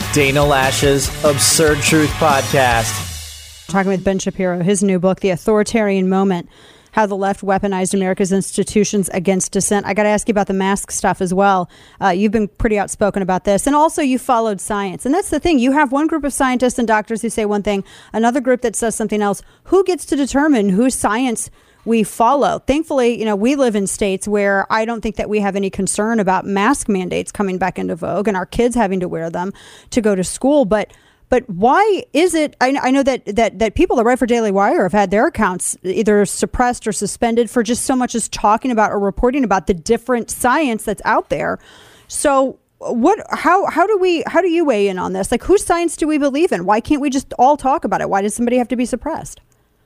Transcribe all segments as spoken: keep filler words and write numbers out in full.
Dana Lash's Absurd Truth Podcast. Talking with Ben Shapiro, his new book, The Authoritarian Moment, How the Left Weaponized America's Institutions Against Dissent. I got to ask you about the mask stuff as well. Uh, you've been pretty outspoken about this. And also you followed science. And that's the thing. You have one group of scientists and doctors who say one thing, another group that says something else. Who gets to determine whose science we follow? Thankfully, you know, we live in states where I don't think that we have any concern about mask mandates coming back into vogue and our kids having to wear them to go to school. But But why is it, I, I know that, that, that people that write for Daily Wire have had their accounts either suppressed or suspended for just so much as talking about or reporting about the different science that's out there. So what, how, how do we, how do you weigh in on this? Like, whose science do we believe in? Why can't we just all talk about it? Why does somebody have to be suppressed?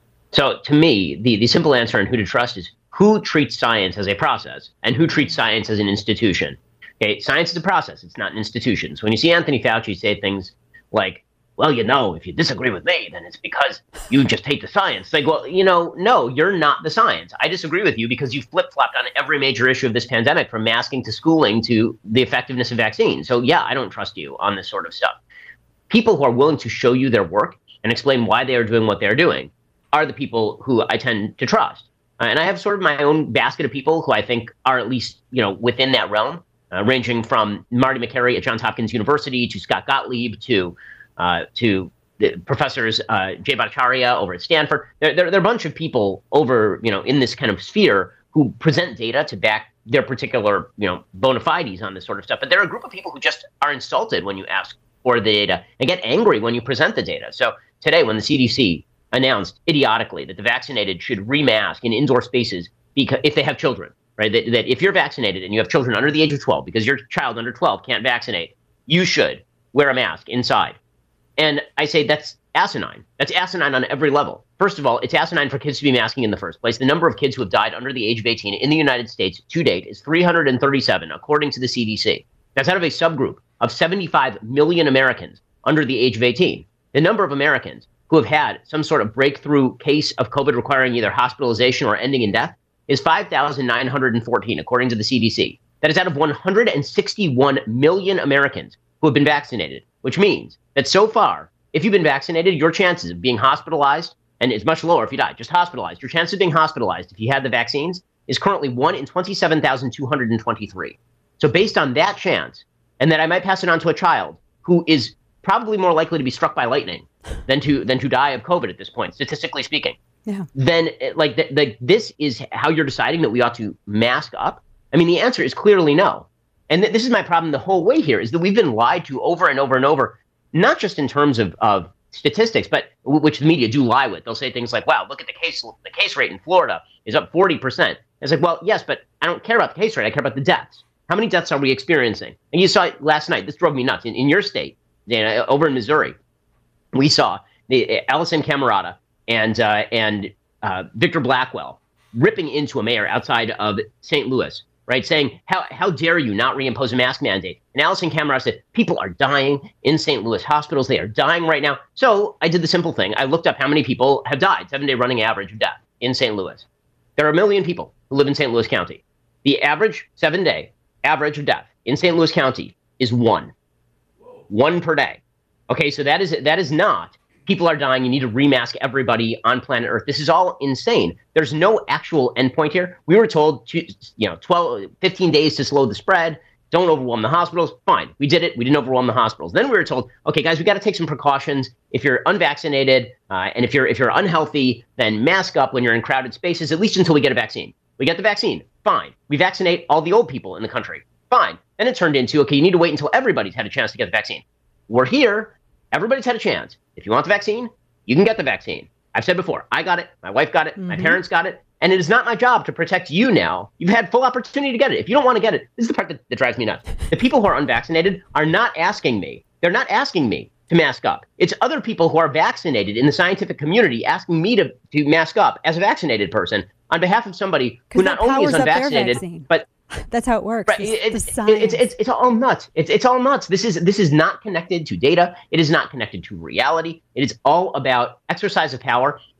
So to me, the, the simple answer on who to trust is who treats science as a process and who treats science as an institution. Okay, science is a process. It's not an institution. So when you see Anthony Fauci say things like, well, you know, if you disagree with me, then it's because you just hate the science. Like, well, you know, no, you're not the science. I disagree with you because you flip-flopped on every major issue of this pandemic, from masking to schooling to the effectiveness of vaccines. So, yeah, I don't trust you on this sort of stuff. People who are willing to show you their work and explain why they are doing what they're doing are the people who I tend to trust. Uh, and I have sort of my own basket of people who I think are at least, you know, within that realm, uh, ranging from Marty McCary at Johns Hopkins University to Scott Gottlieb to Uh, to the professors uh, Jay Bhattacharya over at Stanford. There, there, there are a bunch of people over, you know, in this kind of sphere who present data to back their particular, you know, bona fides on this sort of stuff. But there are a group of people who just are insulted when you ask for the data and get angry when you present the data. So today, when the C D C announced idiotically that the vaccinated should remask in indoor spaces because if they have children, right, that, that if you're vaccinated and you have children under the age of twelve, because your child under twelve can't vaccinate, you should wear a mask inside. And I say that's asinine. That's asinine on every level. First of all, it's asinine for kids to be masking in the first place. The number of kids who have died under the age of eighteen in the United States to date is three hundred thirty-seven, according to the C D C. That's out of a subgroup of seventy-five million Americans under the age of eighteen. The number of Americans who have had some sort of breakthrough case of COVID requiring either hospitalization or ending in death is five thousand nine hundred fourteen, according to the C D C. That is out of one hundred sixty-one million Americans who have been vaccinated, which means that so far, if you've been vaccinated, your chances of being hospitalized, and it's much lower if you die, just hospitalized, your chance of being hospitalized if you had the vaccines is currently one in twenty-seven thousand two hundred twenty-three. So based on that chance, and that I might pass it on to a child who is probably more likely to be struck by lightning than to than to die of COVID at this point, statistically speaking, yeah. then like the, the, this is how you're deciding that we ought to mask up? I mean, the answer is clearly no. And th- this is my problem the whole way here, is that we've been lied to over and over and over, not just in terms of, of statistics, but w- which the media do lie with. They'll say things like, wow, look at the case the case rate in Florida is up forty percent. It's like, well, yes, but I don't care about the case rate. I care about the deaths. How many deaths are we experiencing? And you saw it last night. This drove me nuts. In, in your state, Dana, over in Missouri, we saw the uh, Allison Camerata and, uh, and uh, Victor Blackwell ripping into a mayor outside of Saint Louis, right, saying, how how dare you not reimpose a mask mandate? And Allison Camerata said, people are dying in Saint Louis hospitals. They are dying right now. So I did the simple thing. I looked up how many people have died, seven-day running average of death in Saint Louis. There are a million people who live in Saint Louis County. The average seven-day average of death in Saint Louis County is one. One per day. Okay, so that is that is not people are dying, you need to remask everybody on planet Earth. This is all insane. There's no actual endpoint here. We were told, to, you know, twelve, fifteen days to slow the spread. Don't overwhelm the hospitals. Fine, we did it. We didn't overwhelm the hospitals. Then we were told, okay, guys, we got to take some precautions. If you're unvaccinated uh, and if you're if you're unhealthy, then mask up when you're in crowded spaces, at least until we get a vaccine. We get the vaccine. Fine. We vaccinate all the old people in the country. Fine. Then it turned into, okay, you need to wait until everybody's had a chance to get the vaccine. We're here. Everybody's had a chance. If you want the vaccine, you can get the vaccine. I've said before, I got it. My wife got it. Mm-hmm. My parents got it. And it is not my job to protect you now. You've had full opportunity to get it. If you don't want to get it, this is the part that, that drives me nuts. The people who are unvaccinated are not asking me. They're not asking me to mask up. It's other people who are vaccinated in the scientific community asking me to, to mask up as a vaccinated person on behalf of somebody who not only is unvaccinated, but that's how it works. Right. It's, it's, it's, it's, it's all nuts. It's, it's all nuts. This is this is not connected to data. It is not connected to reality. It is all about exercise of power.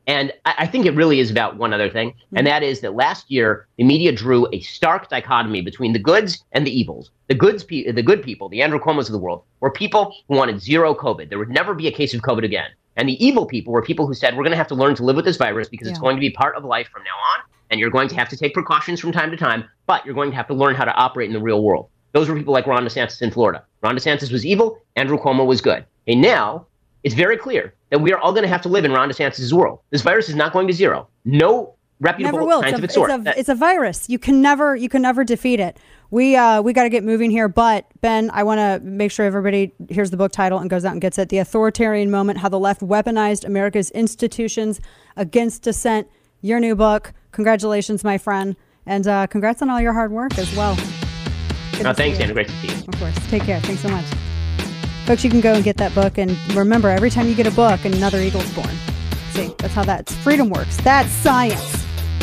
And I, I think it really is about one other thing, mm-hmm. and that is that last year, the media drew a stark dichotomy between the goods and the evils. The goods, pe- the good people, the Andrew Cuomos of the world, were people who wanted zero COVID. There would never be a case of COVID again. And the evil people were people who said, we're going to have to learn to live with this virus because yeah. it's going to be part of life from now on, and you're going to have to take precautions from time to time, but you're going to have to learn how to operate in the real world. Those were people like Ron DeSantis in Florida. Ron DeSantis was evil, Andrew Cuomo was good. And now, it's very clear that we are all going to have to live in Ron DeSantis' world. This virus is not going to zero. No reputable scientific it's a, source. It's a, it's a virus. You can never, you can never defeat it. We uh, we got to get moving here. But Ben, I want to make sure everybody hears the book title and goes out and gets it. The Authoritarian Moment: How the Left Weaponized America's Institutions Against Dissent. Your new book. Congratulations, my friend, and uh, congrats on all your hard work as well. No, thanks, Andrew. Great to see you. Of course. Take care. Thanks so much. Folks, you can go and get that book. And remember, every time you get a book, another eagle's born. See, that's how that freedom works. That's science.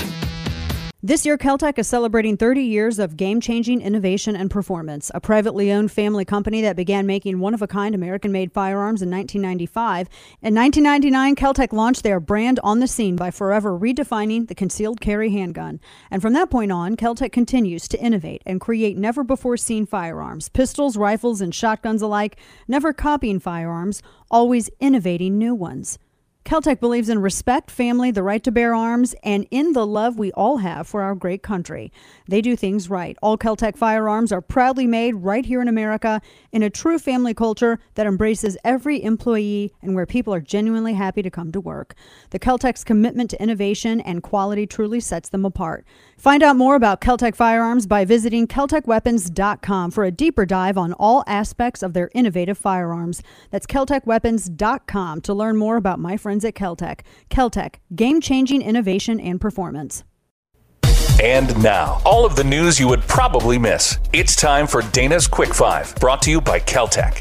This year, Keltec is celebrating thirty years of game-changing innovation and performance. A privately owned family company that began making one-of-a-kind American-made firearms in nineteen ninety-five. In nineteen ninety-nine, Keltec launched their brand on the scene by forever redefining the concealed carry handgun. And from that point on, Keltec continues to innovate and create never-before-seen firearms, pistols, rifles, and shotguns alike, never copying firearms, always innovating new ones. Keltec believes in respect, family, the right to bear arms, and in the love we all have for our great country. They do things right. All Keltec firearms are proudly made right here in America in a true family culture that embraces every employee and where people are genuinely happy to come to work. The Keltec's commitment to innovation and quality truly sets them apart. Find out more about Keltec firearms by visiting Keltec Weapons dot com for a deeper dive on all aspects of their innovative firearms. That's Keltec Weapons dot com to learn more about my friends at Keltec. Keltec, game-changing innovation and performance. And now, all of the news you would probably miss. It's time for Dana's Quick Five, brought to you by Keltec.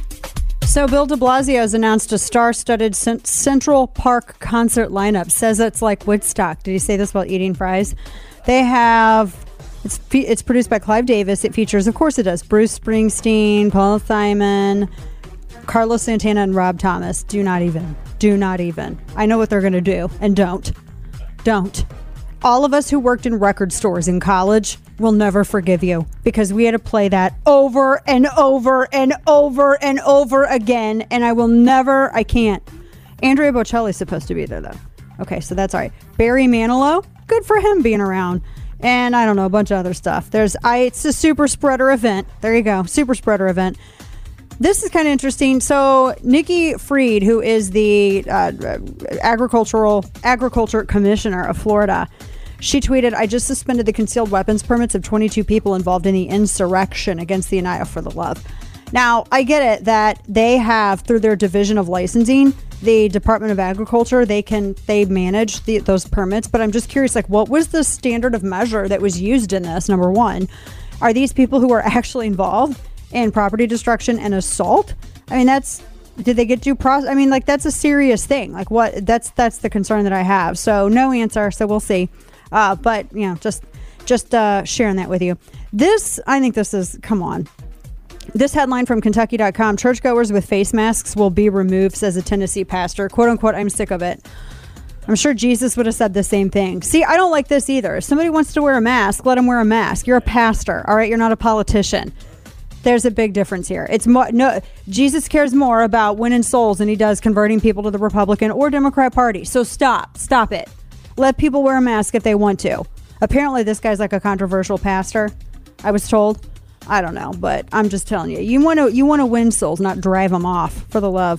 So Bill de Blasio has announced a star-studded C- Central Park concert lineup. Says it's like Woodstock. Did he say this while eating fries? They have, it's it's produced by Clive Davis. It features, of course it does, Bruce Springsteen, Paul Simon, Carlos Santana, and Rob Thomas. Do not even. Do not even. I know what they're going to do. And don't. Don't. All of us who worked in record stores in college will never forgive you because we had to play that over and over and over and over again. And I will never, I can't. Andrea Bocelli's supposed to be there, though. Okay, so that's all right. Barry Manilow, good for him being around. And I don't know, a bunch of other stuff. There's, I. It's a super spreader event. There you go, super spreader event. This is kind of interesting. So Nikki Fried, who is the uh, agricultural agriculture commissioner of Florida, she tweeted, I just suspended the concealed weapons permits of twenty-two people involved in the insurrection against the United for the Love. Now, I get it that they have, through their division of licensing, the Department of Agriculture, they can they manage the, those permits. But I'm just curious, like, what was the standard of measure that was used in this? Number one, are these people who are actually involved in property destruction and assault? I mean, that's, did they get due process? I mean, like, that's a serious thing. Like, what, that's that's the concern that I have. So no answer. So we'll see. Uh, but, you know, just just uh, sharing that with you. This, I think this is, come on. This headline from Kentucky dot com, churchgoers with face masks will be removed, says a Tennessee pastor. Quote unquote, I'm sick of it. I'm sure Jesus would have said the same thing. See, I don't like this either. If somebody wants to wear a mask, let them wear a mask. You're a pastor, all right? You're not a politician. There's a big difference here. It's more, no, Jesus cares more about winning souls than he does converting people to the Republican or Democrat Party. So stop, stop it. Let people wear a mask if they want to. Apparently, this guy's like a controversial pastor, I was told. I don't know, but I'm just telling you. You want to you want to win souls, not drive them off, for the love.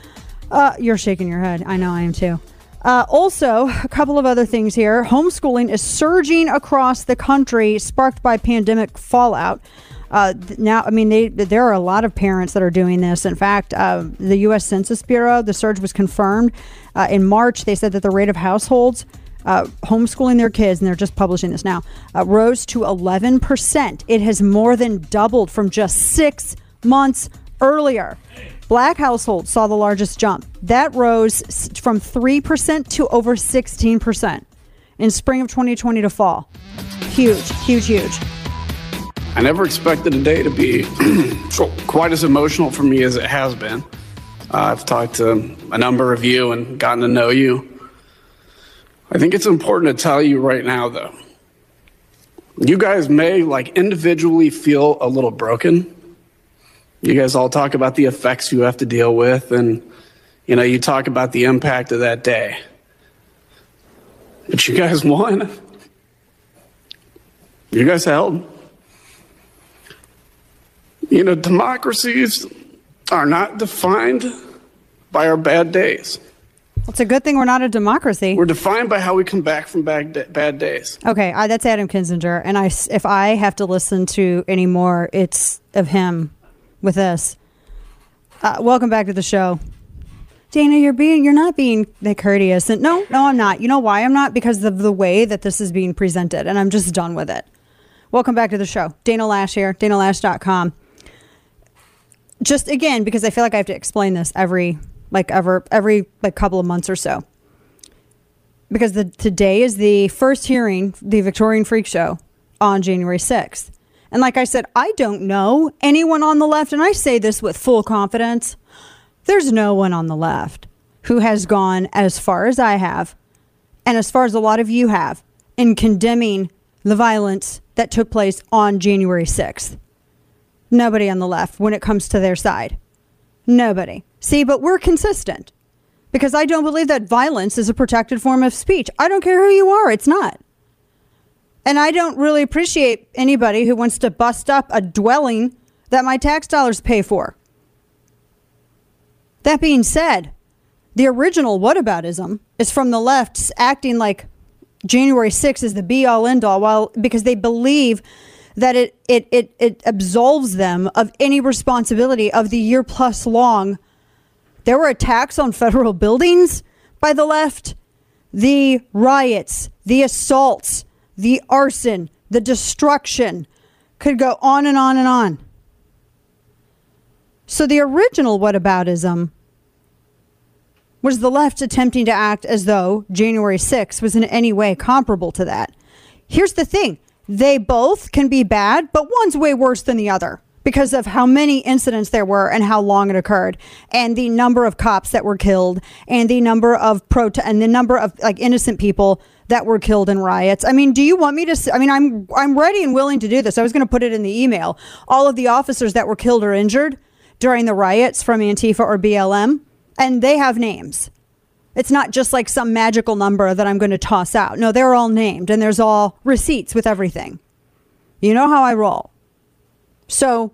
Uh, you're shaking your head. I know I am too. Uh, also, a couple of other things here. Homeschooling is surging across the country, sparked by pandemic fallout. Uh, now, I mean, they, there are a lot of parents that are doing this. In fact, uh, the U S Census Bureau, the surge was confirmed. Uh, in March, they said that the rate of households Uh, homeschooling their kids, and they're just publishing this now, uh, rose to eleven percent. It has more than doubled from just six months earlier. Black households saw the largest jump. That rose from three percent to over sixteen percent in spring of twenty twenty to fall. Huge, huge, huge. I never expected a day to be quite as emotional for me as it has been. Uh, I've talked to a number of you and gotten to know you. I think it's important to tell you right now, though. You guys may, like, individually feel a little broken. You guys all talk about the effects you have to deal with, and, you know, you talk about the impact of that day. But you guys won. You guys held. You know, democracies are not defined by our bad days. It's a good thing we're not a democracy. We're defined by how we come back from bad, bad days. Okay, I, that's Adam Kinzinger, and I, if I have to listen to any more, it's of him with this. Uh, welcome back to the show. Dana, you're being, you're not being like, courteous. And no, no, I'm not. You know why I'm not? Because of the way that this is being presented, and I'm just done with it. Welcome back to the show. Dana Lash here, dana lash dot com. Just again, because I feel like I have to explain this every, like ever, every like couple of months or so. Because the today is the first hearing, the Victorian Freak Show, on January sixth. And like I said, I don't know anyone on the left, and I say this with full confidence. There's no one on the left who has gone as far as I have, and as far as a lot of you have, in condemning the violence that took place on January sixth. Nobody on the left when it comes to their side. Nobody. See, but we're consistent. Because I don't believe that violence is a protected form of speech. I don't care who you are. It's not. And I don't really appreciate anybody who wants to bust up a dwelling that my tax dollars pay for. That being said, the original whataboutism is from the left acting like January sixth is the be-all, end-all, while, because they believe that it, it, it, it absolves them of any responsibility of the year plus long. There were attacks on federal buildings by the left, the riots, the assaults, the arson, the destruction, could go on and on and on. So the original whataboutism was the left attempting to act as though January sixth was in any way comparable to that. Here's the thing. They both can be bad, but one's way worse than the other because of how many incidents there were and how long it occurred, and the number of cops that were killed, and the number of prote- and the number of like innocent people that were killed in riots. I mean, do you want me to? I mean, I'm I'm ready and willing to do this. I was going to put it in the email. All of the officers that were killed or injured during the riots from Antifa or B L M, and they have names. It's not just like some magical number that I'm going to toss out. No, they're all named, and there's all receipts with everything. You know how I roll. So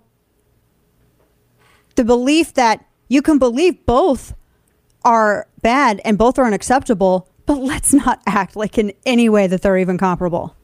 the belief that you can believe both are bad and both are unacceptable, but let's not act like in any way that they're even comparable.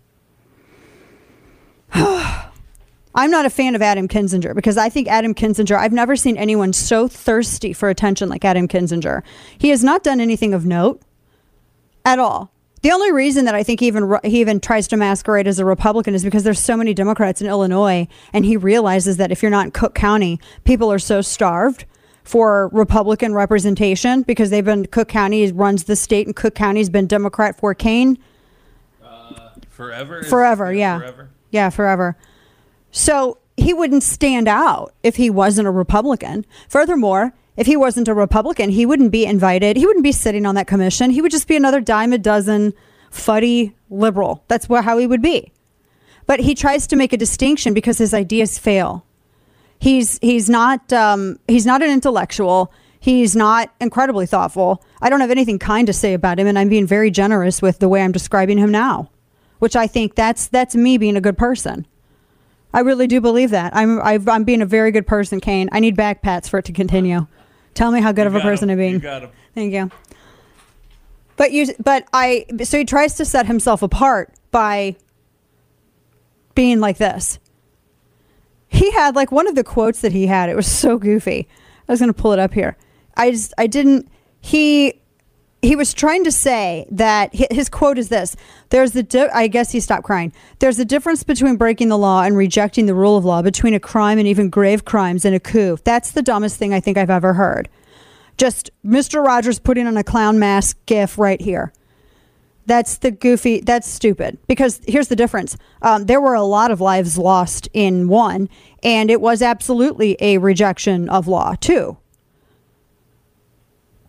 I'm not a fan of Adam Kinzinger because I think Adam Kinzinger, I've never seen anyone so thirsty for attention like Adam Kinzinger. He has not done anything of note at all. The only reason that I think he even he even tries to masquerade as a Republican is because there's so many Democrats in Illinois, and he realizes that if you're not in Cook County, people are so starved for Republican representation because they've been, Cook County runs the state, and Cook County's been Democrat for Kane. Uh, forever? Forever, yeah. Forever? Yeah, forever. So he wouldn't stand out if he wasn't a Republican. Furthermore, if he wasn't a Republican, he wouldn't be invited. He wouldn't be sitting on that commission. He would just be another dime a dozen fuddy liberal. That's what, how he would be. But he tries to make a distinction because his ideas fail. He's he's not um, he's not an intellectual. He's not incredibly thoughtful. I don't have anything kind to say about him, and I'm being very generous with the way I'm describing him now, which I think that's that's me being a good person. I really do believe that. I'm I've, I'm being a very good person, Kane. I need back pats for it to continue. Tell me how good you of a person him. I'm being. You got him. Thank you. But you, but I. So he tries to set himself apart by being like this. He had like one of the quotes that he had. It was so goofy. I was going to pull it up here. I just I didn't. He. He was trying to say that his quote is this. There's the, di- I guess he stopped crying. There's a difference between breaking the law and rejecting the rule of law, between a crime and even grave crimes and a coup. That's the dumbest thing I think I've ever heard. Just Mister Rogers putting on a clown mask gif right here. That's the goofy, that's stupid. Because here's the difference. Um, there were a lot of lives lost in one, and it was absolutely a rejection of law too.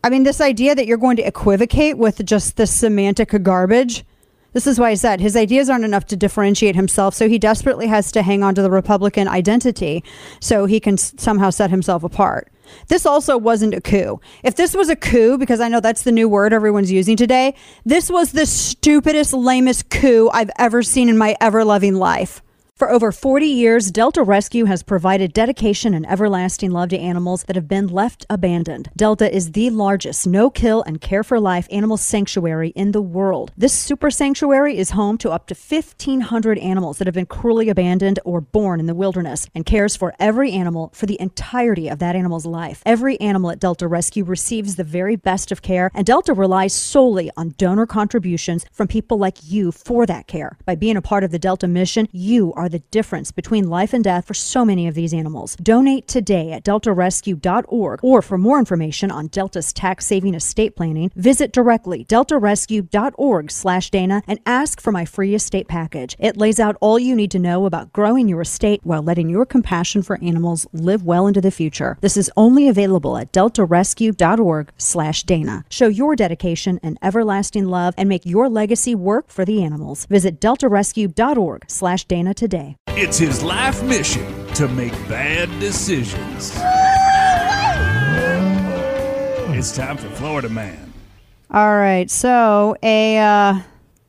I mean, this idea that you're going to equivocate with just this semantic garbage. This is why I said his ideas aren't enough to differentiate himself, so he desperately has to hang on to the Republican identity so he can s- somehow set himself apart. This also wasn't a coup. If this was a coup, because I know that's the new word everyone's using today, this was the stupidest, lamest coup I've ever seen in my ever-loving life. For over forty years, Delta Rescue has provided dedication and everlasting love to animals that have been left abandoned. Delta is the largest no-kill and care-for-life animal sanctuary in the world. This super sanctuary is home to up to fifteen hundred animals that have been cruelly abandoned or born in the wilderness and cares for every animal for the entirety of that animal's life. Every animal at Delta Rescue receives the very best of care, and Delta relies solely on donor contributions from people like you for that care. By being a part of the Delta mission, you are the difference between life and death for so many of these animals. Donate today at delta rescue dot org, or for more information on Delta's tax-saving estate planning, visit directly delta rescue dot org slash Dana and ask for my free estate package. It lays out all you need to know about growing your estate while letting your compassion for animals live well into the future. This is only available at delta rescue dot org slash Dana. Show your dedication and everlasting love and make your legacy work for the animals. Visit delta rescue dot org slash Dana today. It's his life mission to make bad decisions. It's time for Florida Man. All right, so a uh,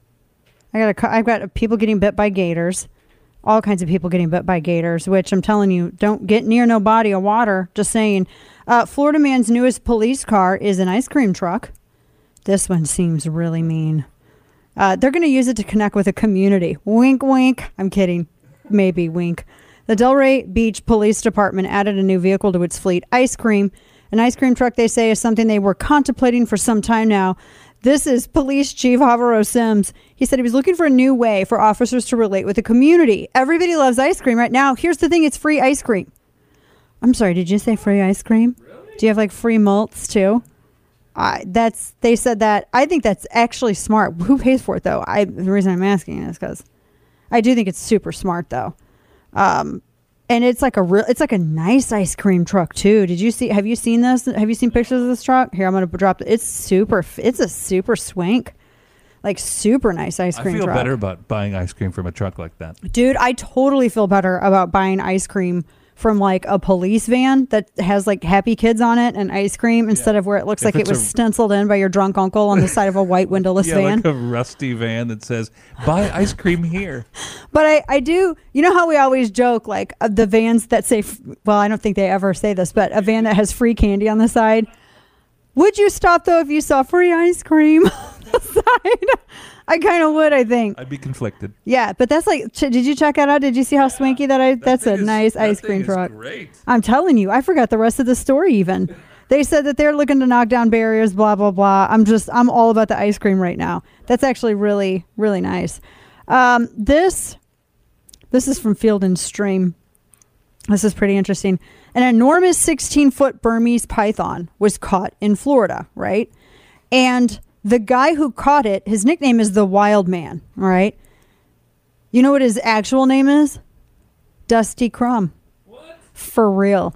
I got a, I've got people getting bit by gators, all kinds of people getting bit by gators, which I'm telling you, don't get near no body of water. Just saying. Uh, Florida man's newest police car is an ice cream truck. This one seems really mean. Uh, they're going to use it to connect with a community. Wink, wink. I'm kidding. Maybe wink. The Delray Beach Police Department added a new vehicle to its fleet, ice cream. An ice cream truck, they say, is something they were contemplating for some time now. This is Police Chief Alvaro Sims. He said he was looking for a new way for officers to relate with the community. Everybody loves ice cream right now. Here's the thing, it's free ice cream. I'm sorry, did you say free ice cream? Really? Do you have like free malts too? Uh, that's they said that. I think that's actually smart. Who pays for it though? I the reason I'm asking is because I do think it's super smart though. Um, and it's like a real, it's like a nice ice cream truck too. Did you see, have you seen this? Have you seen pictures of this truck? Here, I'm going to drop it. It's super, it's a super swank, like super nice ice cream I feel truck. better about buying ice cream from a truck like that. Dude, I totally feel better about buying ice cream from like a police van that has like happy kids on it and ice cream instead yeah. of where it looks if like it was a, stenciled in by your drunk uncle on the side of a white windowless yeah, van. Like a rusty van that says, buy ice cream here. But I, I do, you know how we always joke like uh, the vans that say, well, I don't think they ever say this, but a van that has free candy on the side. Would you stop though if you saw free ice cream on the side? I kind of would, I think. I'd be conflicted. Yeah, but that's like, ch- did you check that out? Did you see how yeah, swanky that I, that that's a is, nice that ice cream truck. Great. I'm telling you, I forgot the rest of the story even. They said that they're looking to knock down barriers, blah, blah, blah. I'm just, I'm all about the ice cream right now. That's actually really, really nice. Um, this, this is from Field and Stream. This is pretty interesting. An enormous sixteen-foot Burmese python was caught in Florida, right? And the guy who caught it, his nickname is the Wild Man, all right? You know what his actual name is? Dusty Crumb. What? For real.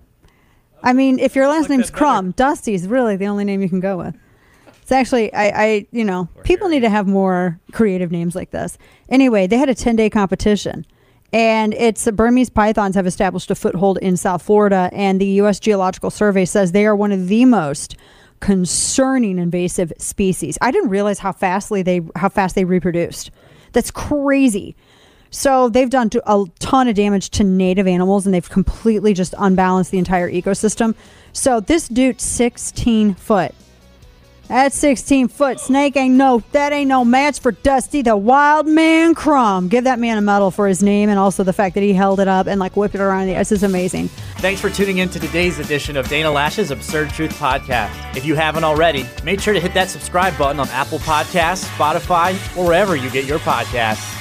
I mean, if your last like name's Crumb, Dusty's really the only name you can go with. It's actually, I, I you know, or people Harry. Need to have more creative names like this. Anyway, they had a ten-day competition. And it's uh, Burmese pythons have established a foothold in South Florida, and the U S Geological Survey says they are one of the most concerning invasive species. I didn't realize how fastly they how fast they reproduced. That's crazy. So they've done a ton of damage to native animals, and they've completely just unbalanced the entire ecosystem. So this dude, sixteen foot. That sixteen foot snake ain't no, that ain't no match for Dusty the Wild Man Crumb. Give that man a medal for his name and also the fact that he held it up and like whipped it around. This is amazing. Thanks for tuning in to today's edition of Dana Lash's Absurd Truth Podcast. If you haven't already, make sure to hit that subscribe button on Apple Podcasts, Spotify, or wherever you get your podcasts.